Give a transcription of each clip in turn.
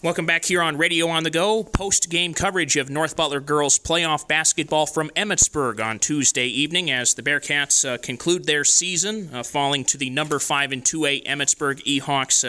Welcome back here on Radio on the Go. Post-game coverage of North Butler girls playoff basketball from Emmetsburg on Tuesday evening as the Bearcats conclude their season, falling to the number 5 in 2A Emmetsburg Ehawks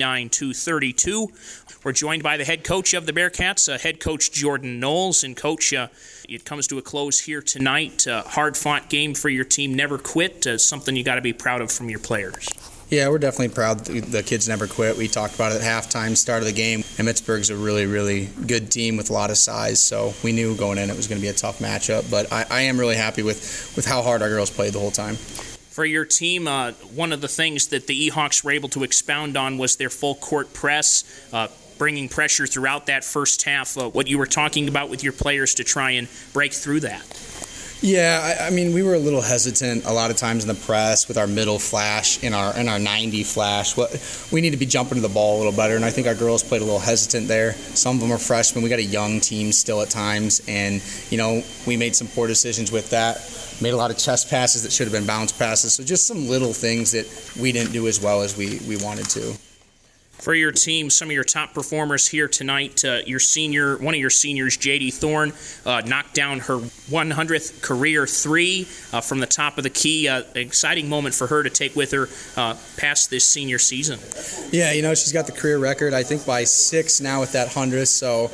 69-32. We're joined by the head coach of the Bearcats, head coach Jordan Knowles. And coach, it comes to a close here tonight. Hard-fought game for your team, never quit. Something you got to be proud of from your players. Yeah, we're definitely proud the kids never quit. We talked about it at halftime, start of the game. Emmetsburg's a really, really good team with a lot of size, so we knew going in it was going to be a tough matchup. But I am really happy with how hard our girls played the whole time. For your team, one of the things that the Ehawks were able to expound on was their full-court press, bringing pressure throughout that first half. What you were talking about with your players to try and break through that. Yeah, I mean, we were a little hesitant a lot of times in the press with our middle flash, in our 90 flash. We need to be jumping to the ball a little better, and I think our girls played a little hesitant there. Some of them are freshmen. We got a young team still at times, and, we made some poor decisions with that. Made a lot of chest passes that should have been bounce passes. So just some little things that we didn't do as well as we wanted to. For your team, some of your top performers here tonight, one of your seniors, J.D. Thorne, knocked down her 100th career three from the top of the key. Exciting moment for her to take with her past this senior season. Yeah, she's got the career record, I think, by 6 now with that 100th. So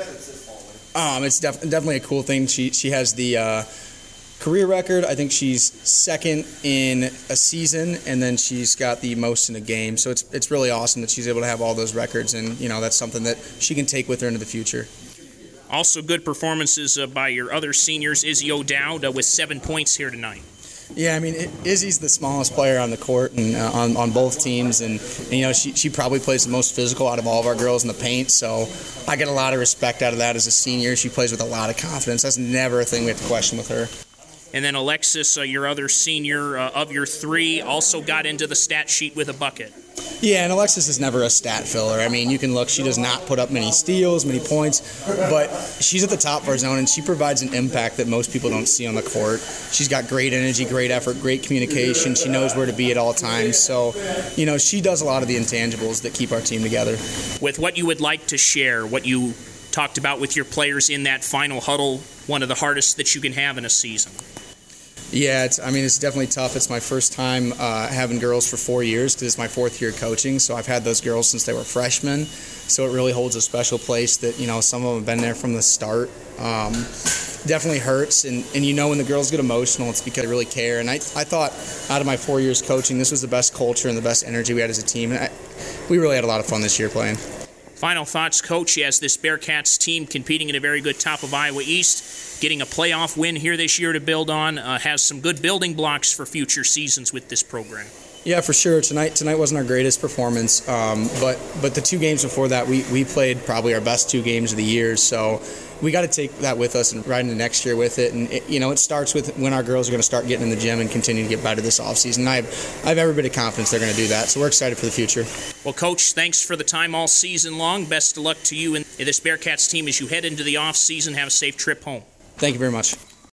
it's definitely a cool thing. She has the career record. I think she's second in a season, and then she's got the most in a game. So it's really awesome that she's able to have all those records, and that's something that she can take with her into the future. Also good performances by your other seniors, Izzy O'Dowd with 7 points here tonight. Yeah, I mean, Izzy's the smallest player on the court and on both teams, and she probably plays the most physical out of all of our girls in the paint, so I get a lot of respect out of that as a senior. She plays with a lot of confidence. That's never a thing we have to question with her. And then Alexis, your other senior of your three, also got into the stat sheet with a bucket. Yeah, and Alexis is never a stat filler. I mean, you can look, she does not put up many steals, many points, but she's at the top of her zone, and she provides an impact that most people don't see on the court. She's got great energy, great effort, great communication. She knows where to be at all times. So, she does a lot of the intangibles that keep our team together. With what you would like to share, what you talked about with your players in that final huddle, one of the hardest that you can have in a season. Yeah, it's definitely tough. It's my first time having girls for 4 years because it's my 4th year coaching. So I've had those girls since they were freshmen. So it really holds a special place that, some of them have been there from the start. Definitely hurts. And when the girls get emotional, it's because they really care. And I thought out of my 4 years coaching, this was the best culture and the best energy we had as a team. And we really had a lot of fun this year playing. Final thoughts, Coach, as this Bearcats team competing in a very good top of Iowa East, getting a playoff win here this year to build on, has some good building blocks for future seasons with this program. Yeah, for sure. Tonight wasn't our greatest performance, but the 2 games before that, we played probably our best 2 games of the year. So we got to take that with us and ride into next year with it. And it starts with when our girls are going to start getting in the gym and continue to get better this offseason. I have every bit of confidence they're going to do that. So we're excited for the future. Well, Coach, thanks for the time all season long. Best of luck to you and this Bearcats team as you head into the offseason. Have a safe trip home. Thank you very much.